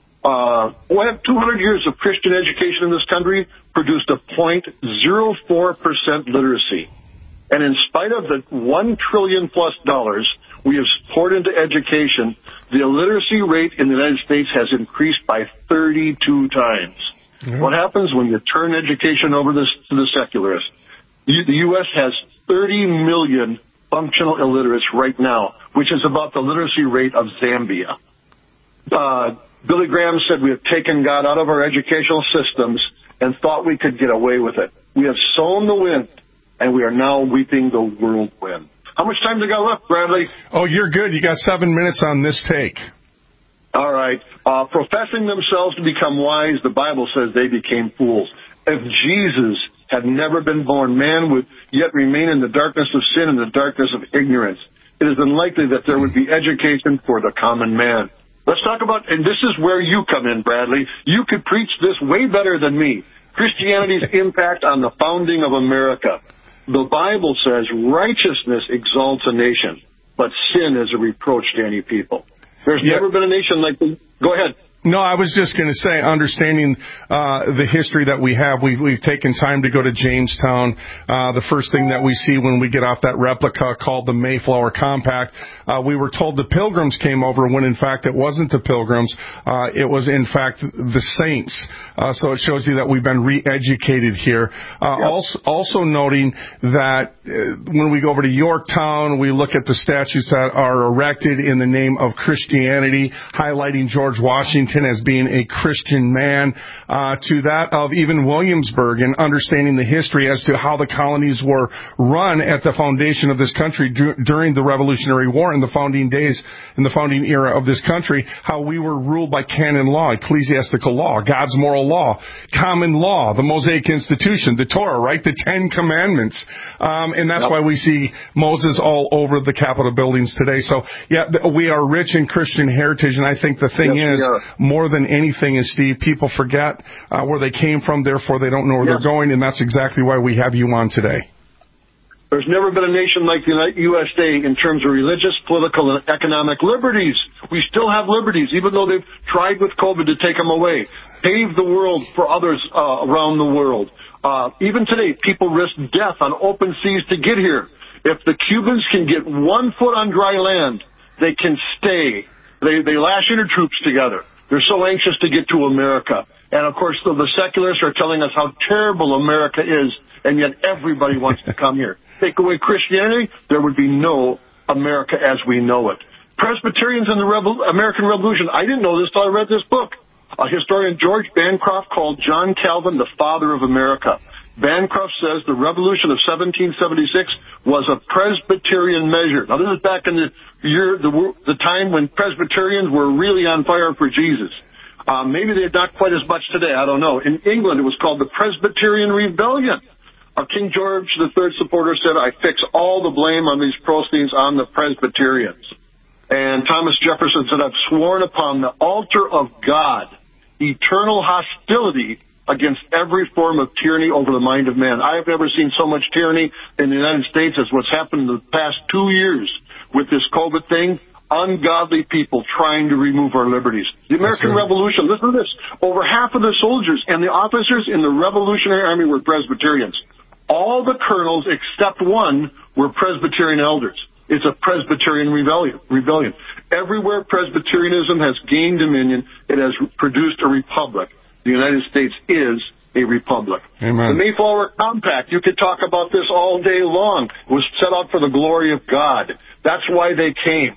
Uh, we have two hundred years of Christian education in this country produced a zero point zero four percent literacy. And in spite of the one trillion plus dollars we have poured into education, the illiteracy rate in the United States has increased by thirty-two times. Mm-hmm. What happens when you turn education over this, to the secularists? You, the U S has thirty million functional illiterates right now, which is about the literacy rate of Zambia. Uh, Billy Graham said we have taken God out of our educational systems and thought we could get away with it. We have sown the wind, and we are now reaping the whirlwind. How much time do we got left, Bradley? Oh, you're good. You got seven minutes on this take. All right. Uh, professing themselves to become wise, the Bible says they became fools. If Jesus had never been born, man would yet remain in the darkness of sin and the darkness of ignorance. It is unlikely that there would be education for the common man. Let's talk about, and this is where you come in, Bradley. You could preach this way better than me. Christianity's impact on the founding of America. The Bible says righteousness exalts a nation, but sin is a reproach to any people. There's yeah. never been a nation like the... Go ahead. No, I was just going to say, understanding uh, the history that we have, we've, we've taken time to go to Jamestown. Uh, the first thing that we see when we get off that replica called the Mayflower Compact, uh, we were told the Pilgrims came over when, in fact, it wasn't the Pilgrims. Uh, it was, in fact, the Saints. Uh, so it shows you that we've been re-educated here. Uh, yep. also, also noting that uh, when we go over to Yorktown, we look at the statues that are erected in the name of Christianity, highlighting George Washington Washington as being a Christian man, uh, to that of even Williamsburg and understanding the history as to how the colonies were run at the foundation of this country d- during the Revolutionary War in the founding days, in the founding era of this country, how we were ruled by canon law, ecclesiastical law, God's moral law, common law, the Mosaic Institution, the Torah, right? The Ten Commandments. Um, and that's yep. why we see Moses all over the Capitol buildings today. So, yeah, we are rich in Christian heritage, and I think the thing yes, is, more than anything is, Steve, people forget uh, where they came from, therefore they don't know where yes. they're going, and that's exactly why we have you on today. There's never been a nation like the U S A in terms of religious, political, and economic liberties. We still have liberties, even though they've tried with COVID to take them away. Pave the world for others uh, around the world. Uh, even today, people risk death on open seas to get here. If the Cubans can get one foot on dry land, they can stay. They, they lash inner troops together. They're so anxious to get to America. And, of course, the, the secularists are telling us how terrible America is, and yet everybody wants to come here. Take away Christianity, there would be no America as we know it. Presbyterians in the Revol- American Revolution, I didn't know this until I read this book. A historian, George Bancroft, called John Calvin the father of America. Bancroft says the Revolution of seventeen seventy-six was a Presbyterian measure. Now, this is back in the year, the, the time when Presbyterians were really on fire for Jesus. Uh, maybe they're not quite as much today, I don't know. In England, it was called the Presbyterian Rebellion. Uh, King George the Third supporter said, I fix all the blame on these proceedings on the Presbyterians. And Thomas Jefferson said, I've sworn upon the altar of God eternal hostility against every form of tyranny over the mind of man. I have never seen so much tyranny in the United States as what's happened in the past two years with this COVID thing. Ungodly people trying to remove our liberties. The American right. Revolution, listen to this. Over half of the soldiers and the officers in the Revolutionary Army were Presbyterians. All the colonels except one were Presbyterian elders. It's a Presbyterian rebellion. rebellion. Everywhere Presbyterianism has gained dominion, it has produced a republic. The United States is a republic. Amen. The Mayflower Compact, you could talk about this all day long, was set out for the glory of God. That's why they came.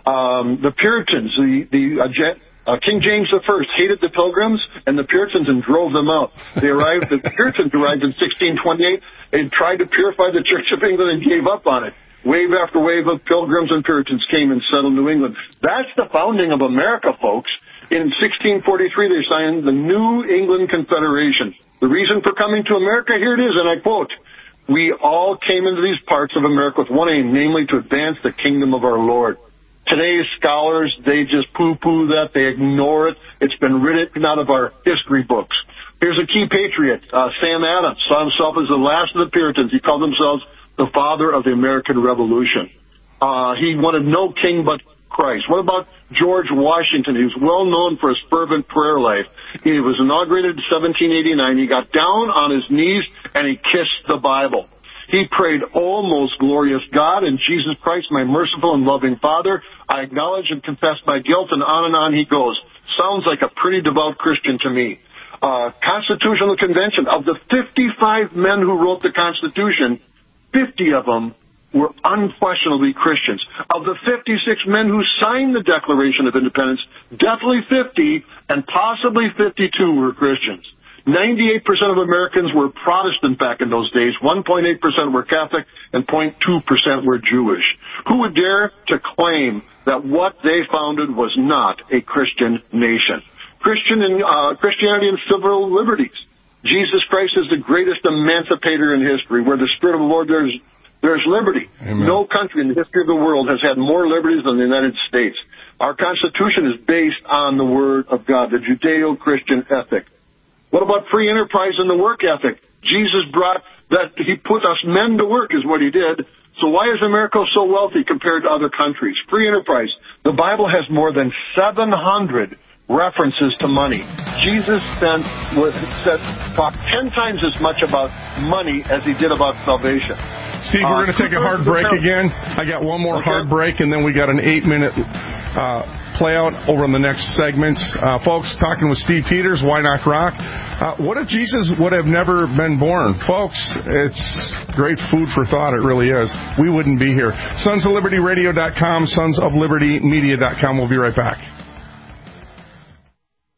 Um, the Puritans, the, the uh, uh, King James the First hated the Pilgrims and the Puritans and drove them out. They arrived, the Puritans arrived in sixteen twenty-eight and tried to purify the Church of England and gave up on it. Wave after wave of Pilgrims and Puritans came and settled New England. That's the founding of America, folks. In sixteen forty-three, they signed the New England Confederation. The reason for coming to America, here it is, and I quote, we all came into these parts of America with one aim, namely to advance the kingdom of our Lord. Today's scholars, they just poo-poo that. They ignore it. It's been written out of our history books. Here's a key patriot, uh, Sam Adams, saw himself as the last of the Puritans. He called himself the father of the American Revolution. Uh, he wanted no king but Christ. What about George Washington? He was well known for his fervent prayer life. He was inaugurated in seventeen eighty-nine. He got down on his knees and he kissed the Bible. He prayed, "O most glorious God and Jesus Christ, my merciful and loving Father, I acknowledge and confess my guilt," and on and on he goes. Sounds like a pretty devout Christian to me. Uh, Constitutional Convention. Of the fifty-five men who wrote the Constitution, fifty of them were unquestionably Christians. Of the fifty-six men who signed the Declaration of Independence, definitely fifty and possibly fifty-two were Christians. ninety-eight percent of Americans were Protestant back in those days. one point eight percent were Catholic and zero point two percent were Jewish. Who would dare to claim that what they founded was not a Christian nation? Christian and uh, Christianity and civil liberties. Jesus Christ is the greatest emancipator in history. Where the Spirit of the Lord, there's there's liberty. Amen. No country in the history of the world has had more liberties than the United States. Our Constitution is based on the Word of God, the Judeo-Christian ethic. What about free enterprise and the work ethic? Jesus brought that, he put us men to work is what he did. So why is America so wealthy compared to other countries? Free enterprise. The Bible has more than seven hundred references to money. Jesus spent, said, talked ten times as much about money as he did about salvation. Steve, we're uh, going to take a hard break again. I got one more okay. hard break, and then we got an eight-minute uh, play out over in the next segment. Uh, folks, talking with Steve Peters, Why Not Rock? Uh, what if Jesus would have never been born? Folks, it's great food for thought. It really is. We wouldn't be here. Sons of Liberty Radio dot com, Sons of Liberty Media dot com. We'll be right back.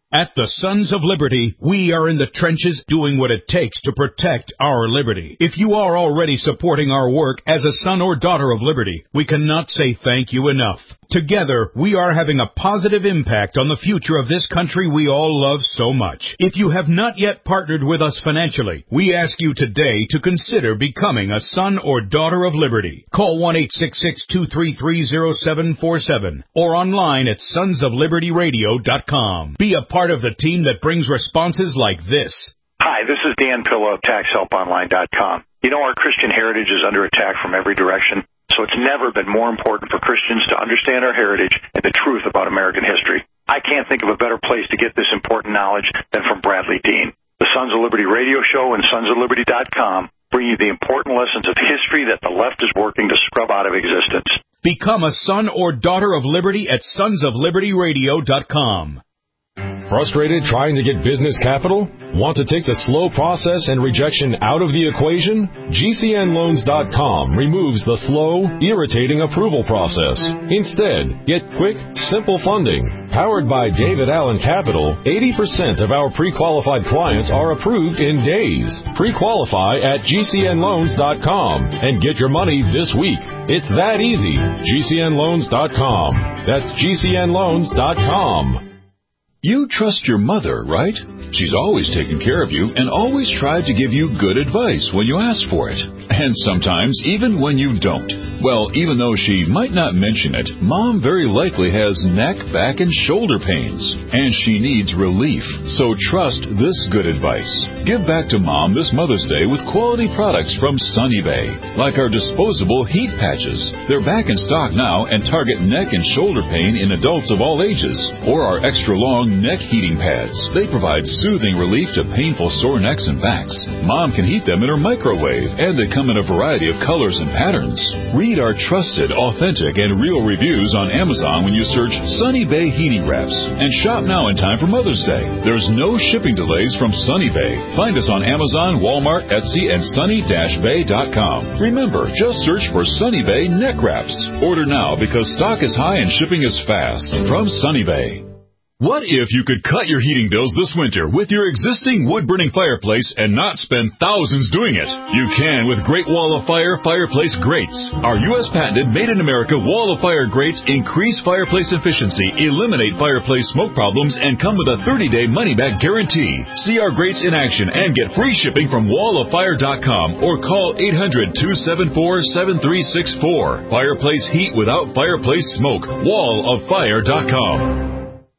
At the Sons of Liberty, we are in the trenches doing what it takes to protect our liberty. If you are already supporting our work as a son or daughter of liberty, we cannot say thank you enough. Together, we are having a positive impact on the future of this country we all love so much. If you have not yet partnered with us financially, we ask you today to consider becoming a son or daughter of liberty. Call one eight six six, two three three, zero seven four seven or online at sons of liberty radio dot com. Be a part of the team that brings responses like this. Hi, this is Dan Pillow of tax help online dot com. You know, our Christian heritage is under attack from every direction. So it's never been more important for Christians to understand our heritage and the truth about American history. I can't think of a better place to get this important knowledge than from Bradley Dean. The Sons of Liberty radio show and sons of liberty dot com bring you the important lessons of history that the left is working to scrub out of existence. Become a son or daughter of liberty at sons of liberty radio dot com. Frustrated trying to get business capital? Want to take the slow process and rejection out of the equation? G C N loans dot com removes the slow, irritating approval process. Instead, get quick, simple funding. Powered by David Allen Capital, eighty percent of our pre-qualified clients are approved in days. Pre-qualify at G C N loans dot com and get your money this week. It's that easy. G C N loans dot com. That's G C N loans dot com. You trust your mother, right? She's always taken care of you and always tried to give you good advice when you ask for it. And sometimes even when you don't. Well, even though she might not mention it, Mom very likely has neck, back, and shoulder pains. And she needs relief. So trust this good advice. Give back to Mom this Mother's Day with quality products from Sunny Bay. Like our disposable heat patches. They're back in stock now and target neck and shoulder pain in adults of all ages. Or our extra long neck heating pads. They provide soothing relief to painful sore necks and backs. Mom can heat them in her microwave, and they come in a variety of colors and patterns. Read our trusted, authentic, and real reviews on Amazon when you search Sunny Bay Heating Wraps. And shop now in time for Mother's Day. There's no shipping delays from Sunny Bay. Find us on Amazon, Walmart, Etsy, and sunny dash bay dot com. Remember, just search for Sunny Bay Neck Wraps. Order now because stock is high and shipping is fast. From Sunny Bay. What if you could cut your heating bills this winter with your existing wood-burning fireplace and not spend thousands doing it? You can with Great Wall of Fire fireplace grates. Our U S patented made-in-America Wall of Fire grates increase fireplace efficiency, eliminate fireplace smoke problems, and come with a thirty-day money-back guarantee. See our grates in action and get free shipping from wall of fire dot com or call eight hundred, two seven four, seven three six four. Fireplace heat without fireplace smoke. wall of fire dot com.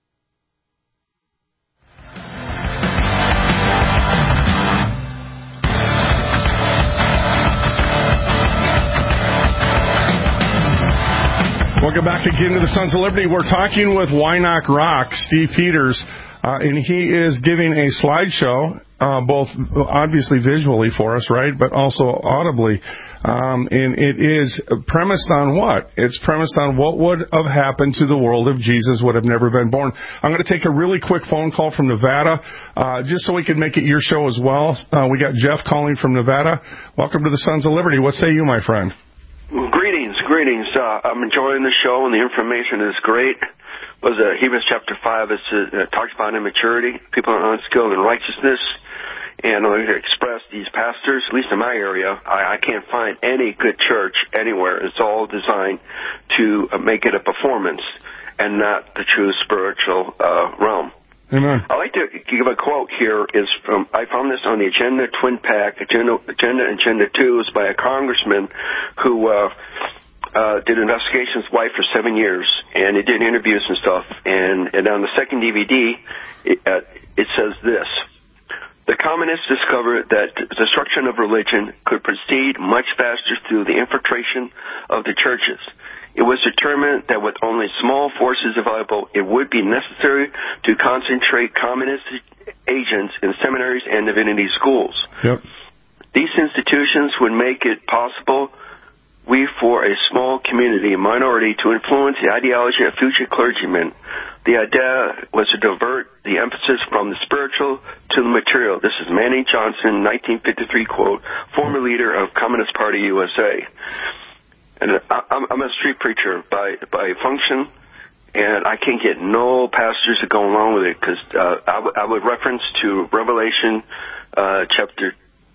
Welcome back again to the Sons of Liberty. We're talking with Wynok Rock, Steve Peters, uh, and he is giving a slideshow, uh, both obviously visually for us, right, but also audibly. Um, and it is premised on what? It's premised on what would have happened to the world if Jesus would have never been born. I'm going to take a really quick phone call from Nevada, uh, just so we can make it your show as well. Uh, we got Jeff calling from Nevada. Welcome to the Sons of Liberty. What say you, my friend? Greetings, greetings. Uh, I'm enjoying the show, and the information is great. Was uh, Hebrews chapter five? It uh, talks about immaturity, people are unskilled in righteousness, and I uh, express these pastors. At least in my area, I, I can't find any good church anywhere. It's all designed to uh, make it a performance and not the true spiritual uh, realm. Amen. I'd like to give a quote here. Is from I found this on the Agenda Twin Pack, Agenda, Agenda Agenda two. It was by a congressman who uh, uh, did investigations, wife for seven years, and he did interviews and stuff. And, and on the second D V D, it, uh, it says this. The communists discovered that destruction of religion could proceed much faster through the infiltration of the churches. It was determined that with only small forces available, it would be necessary to concentrate communist agents in seminaries and divinity schools. Yep. These institutions would make it possible we for a small community, minority, to influence the ideology of future clergymen. The idea was to divert the emphasis from the spiritual to the material. This is Manning Johnson, nineteen fifty-three quote, former leader of Communist Party U S A. And I'm a street preacher by by function, and I can't get no pastors to go along with it because uh, I, w- I would reference to Revelation uh, chapter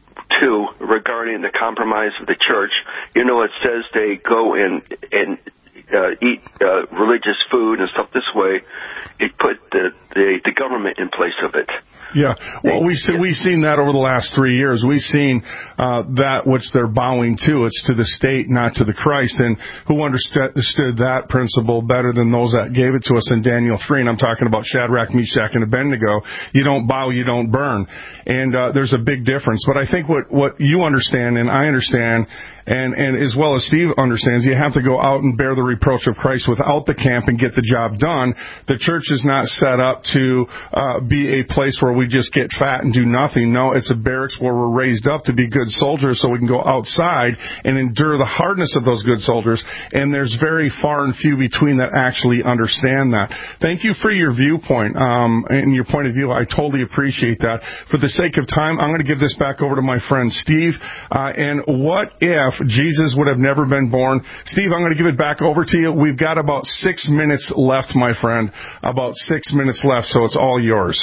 two regarding the compromise of the church. You know, it says they go and and uh, eat uh, religious food and stuff this way. It put the, the the government in place of it. Yeah, well, we see, we've seen that over the last three years. We've seen uh, that which they're bowing to. It's to the state, not to the Christ. And who understood that principle better than those that gave it to us in Daniel three? And I'm talking about Shadrach, Meshach, and Abednego. You don't bow, you don't burn. And uh, there's a big difference. But I think what, what you understand and I understand, and, and as well as Steve understands, you have to go out and bear the reproach of Christ without the camp and get the job done. The church is not set up to uh, be a place where we just get fat and do nothing. No, it's a barracks where we're raised up to be good soldiers so we can go outside and endure the hardness of those good soldiers. And there's very far and few between that actually understand that. Thank you for your viewpoint um, and your point of view. I totally appreciate that. For the sake of time, I'm going to give this back over to my friend Steve. Uh, and what if Jesus would have never been born? Steve, I'm going to give it back over to you. We've got about six minutes left, my friend. About six minutes left, so it's all yours.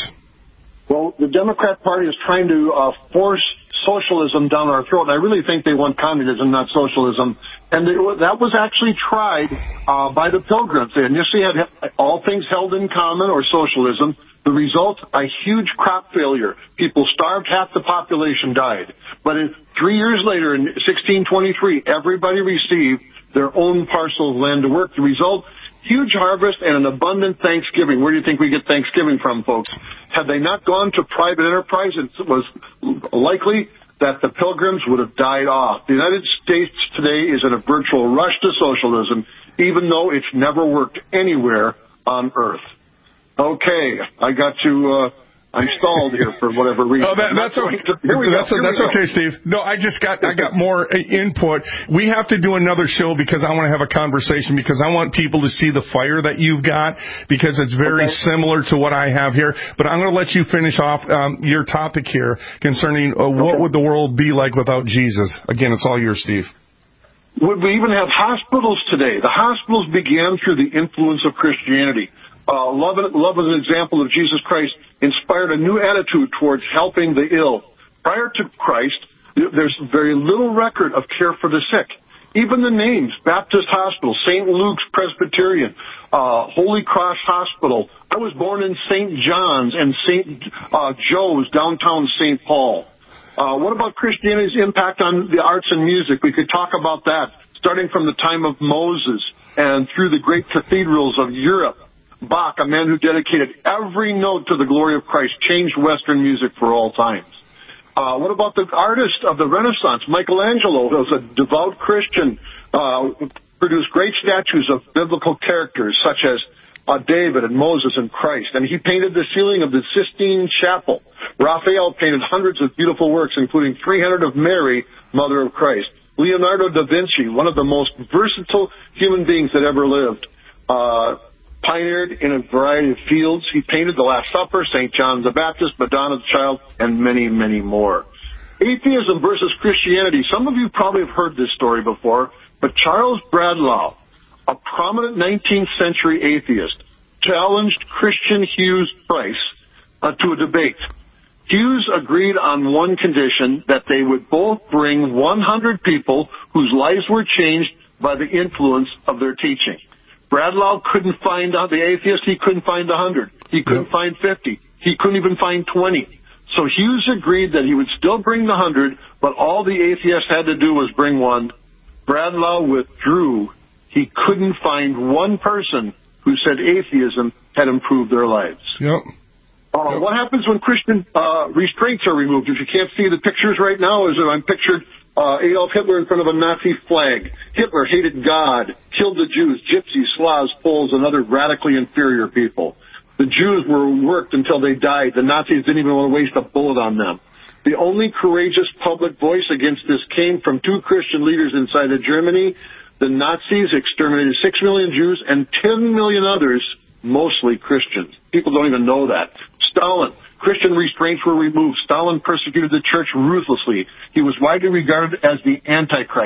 Well, the Democrat Party is trying to uh, force socialism down our throat, and I really think they want communism, not socialism. And they, that was actually tried uh, by the Pilgrims. They initially had all things held in common, or socialism. The result, a huge crop failure. People starved, half the population died. But in, three years later, in sixteen twenty-three, everybody received their own parcel of land to work. The result, huge harvest and an abundant Thanksgiving. Where do you think we get Thanksgiving from, folks? Had they not gone to private enterprise, it was likely that the Pilgrims would have died off. The United States today is in a virtual rush to socialism, even though it's never worked anywhere on Earth. Okay, I got to... Uh, I'm stalled here for whatever reason. Oh, that, that's okay. Here we that's, go. Here that's we okay, Steve. No, I just got I got more input. We have to do another show because I want to have a conversation because I want people to see the fire that you've got because it's very okay. similar to what I have here. But I'm going to let you finish off um, your topic here concerning uh, what okay. would the world be like without Jesus. Again, it's all yours, Steve. Would we even have hospitals today? The hospitals began through the influence of Christianity. Uh, love, love as an example of Jesus Christ inspired a new attitude towards helping the ill. Prior to Christ, there's very little record of care for the sick. Even the names, Baptist Hospital, Saint Luke's Presbyterian, uh, Holy Cross Hospital. I was born in Saint John's and Saint Uh, Joe's, downtown Saint Paul. Uh, what about Christianity's impact on the arts and music? We could talk about that, starting from the time of Moses and through the great cathedrals of Europe. Bach, a man who dedicated every note to the glory of Christ, changed Western music for all times. Uh, what about the artist of the Renaissance? Michelangelo was a devout Christian, uh, produced great statues of biblical characters such as uh, David and Moses and Christ. And he painted the ceiling of the Sistine Chapel. Raphael painted hundreds of beautiful works, including three hundred of Mary, Mother of Christ. Leonardo da Vinci, one of the most versatile human beings that ever lived, uh, pioneered in a variety of fields. He painted the Last Supper, Saint John the Baptist, Madonna the Child, and many, many more. Atheism versus Christianity. Some of you probably have heard this story before, but Charles Bradlaugh, a prominent nineteenth century atheist, challenged Christian Hughes Price uh, to a debate. Hughes agreed on one condition, that they would both bring one hundred people whose lives were changed by the influence of their teaching. Bradlaugh couldn't find uh, the atheist. He couldn't find one hundred. He couldn't yep. find fifty. He couldn't even find twenty. So Hughes agreed that he would still bring the one hundred, but all the atheist had to do was bring one. Bradlaugh withdrew. He couldn't find one person who said atheism had improved their lives. Yep. Uh, yep. What happens when Christian uh, restraints are removed? If you can't see the pictures right now, as I'm pictured Uh, Adolf Hitler in front of a Nazi flag. Hitler hated God, killed the Jews, Gypsies, Slavs, Poles, and other radically inferior people. The Jews were worked until they died. The Nazis didn't even want to waste a bullet on them. The only courageous public voice against this came from two Christian leaders inside of Germany. The Nazis exterminated six million Jews and ten million others, mostly Christians. People don't even know that. Stalin. Christian restraints were removed. Stalin persecuted the church ruthlessly. He was widely regarded as the Antichrist,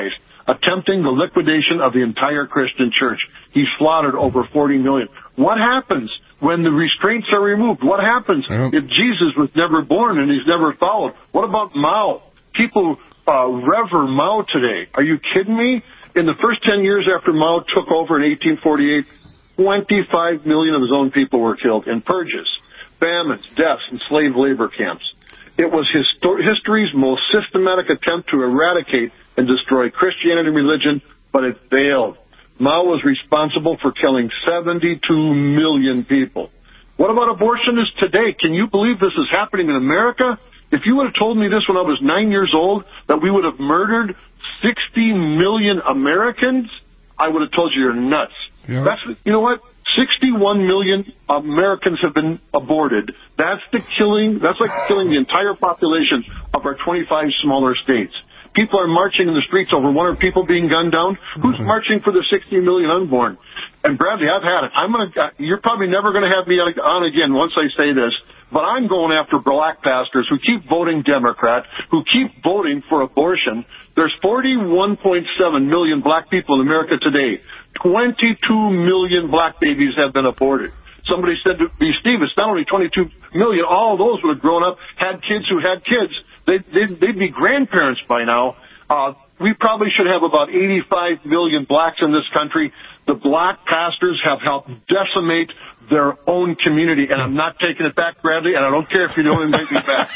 attempting the liquidation of the entire Christian church. He slaughtered over forty million. What happens when the restraints are removed? What happens yep. if Jesus was never born and he's never followed? What about Mao? People uh, revere Mao today. Are you kidding me? In the first ten years after Mao took over in eighteen forty-eight, twenty-five million of his own people were killed in purges, famines, deaths, and slave labor camps. It was histor- history's most systematic attempt to eradicate and destroy Christianity and religion, but it failed. Mao was responsible for killing seventy-two million people. What about abortionists today? Can you believe this is happening in America? If you would have told me this when I was nine years old, that we would have murdered sixty million Americans, I would have told you you're nuts. Yeah. That's, you know what? sixty-one million Americans have been aborted. That's the killing, that's like killing the entire population of our twenty-five smaller states. People are marching in the streets over one or people being gunned down. Mm-hmm. Who's marching for the sixty million unborn? And Bradley, I've had it. I'm gonna, you're probably never going to have me on again once I say this, but I'm going after black pastors who keep voting Democrat, who keep voting for abortion. There's forty-one point seven million black people in America today. twenty-two million black babies have been aborted. Somebody said to me, Steve, it's not only twenty-two million. All of those would have grown up, had kids who had kids. They'd, they'd, they'd be grandparents by now. Uh, we probably should have about eighty-five million blacks in this country. The black pastors have helped decimate their own community, and I'm not taking it back, Bradley, and I don't care if you don't invite me back.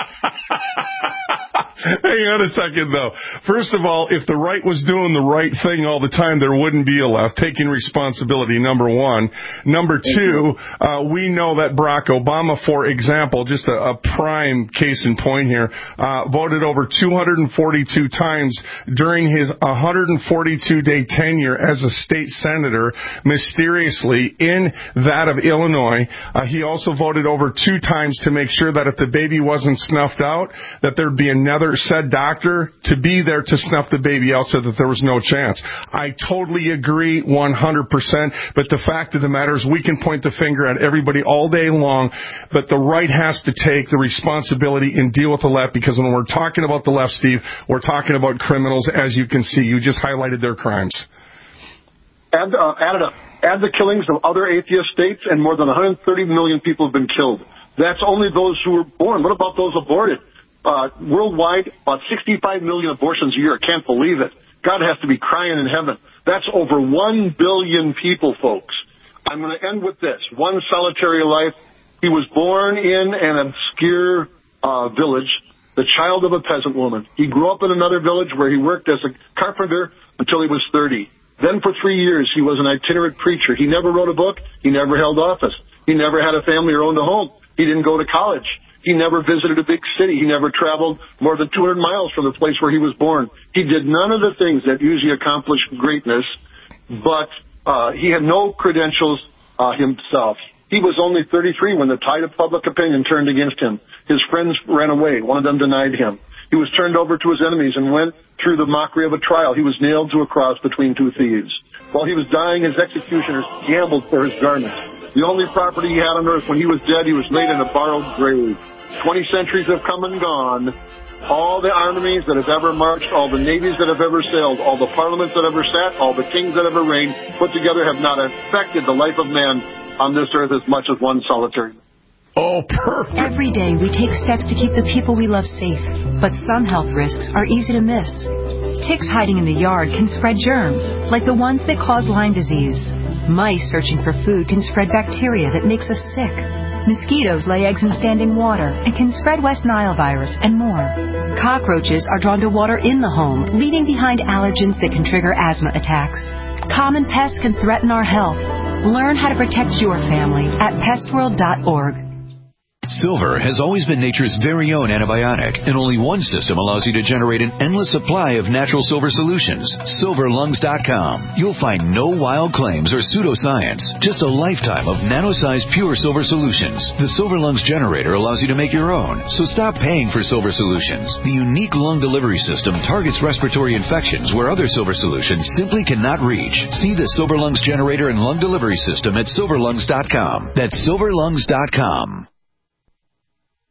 Hang on a second, though. First of all, if the right was doing the right thing all the time, there wouldn't be a left. Taking responsibility, number one. Number two, uh, we know that Barack Obama, for example, just a, a prime case in point here, uh, voted over two hundred forty-two times during his one hundred forty-two day tenure as a state senator, mysteriously in that of Illinois. Uh, he also voted over two times to make sure that if the baby wasn't snuffed out, that there'd be another said doctor to be there to snuff the baby out so that there was no chance. I totally agree one hundred percent, but the fact of the matter is we can point the finger at everybody all day long, but the right has to take the responsibility and deal with the left, because when we're talking about the left, Steve, we're talking about criminals, as you can see. You just highlighted their crimes. Add, uh, add, it up. Add the killings of other atheist states, and more than one hundred thirty million people have been killed. That's only those who were born. What about those aborted? Uh, worldwide, about sixty-five million abortions a year. I can't believe it. God has to be crying in heaven. That's over one billion people, folks. I'm going to end with this. One solitary life. He was born in an obscure uh, village, the child of a peasant woman. He grew up in another village where he worked as a carpenter until he was thirty. Then for three years, he was an itinerant preacher. He never wrote a book. He never held office. He never had a family or owned a home. He didn't go to college. He never visited a big city. He never traveled more than two hundred miles from the place where he was born. He did none of the things that usually accomplish greatness, but uh, he had no credentials uh, himself. He was only thirty-three when the tide of public opinion turned against him. His friends ran away. One of them denied him. He was turned over to his enemies and went through the mockery of a trial. He was nailed to a cross between two thieves. While he was dying, his executioners gambled for his garments. The only property he had on earth, when he was dead, he was laid in a borrowed grave. Twenty centuries have come and gone. All the armies that have ever marched, all the navies that have ever sailed, all the parliaments that ever sat, all the kings that ever reigned, put together have not affected the life of man on this earth as much as one solitary. Oh, perfect. Every day we take steps to keep the people we love safe, but some health risks are easy to miss. Ticks hiding in the yard can spread germs, like the ones that cause Lyme disease. Mice searching for food can spread bacteria that makes us sick. Mosquitoes lay eggs in standing water and can spread West Nile virus and more. Cockroaches are drawn to water in the home, leaving behind allergens that can trigger asthma attacks. Common pests can threaten our health. Learn how to protect your family at pest world dot org. Silver has always been nature's very own antibiotic, and only one system allows you to generate an endless supply of natural silver solutions. silver lungs dot com. You'll find no wild claims or pseudoscience, just a lifetime of nano-sized pure silver solutions. The Silver Lungs generator allows you to make your own, so stop paying for silver solutions. The unique lung delivery system targets respiratory infections where other silver solutions simply cannot reach. See the Silver Lungs generator and lung delivery system at silver lungs dot com. That's silver lungs dot com.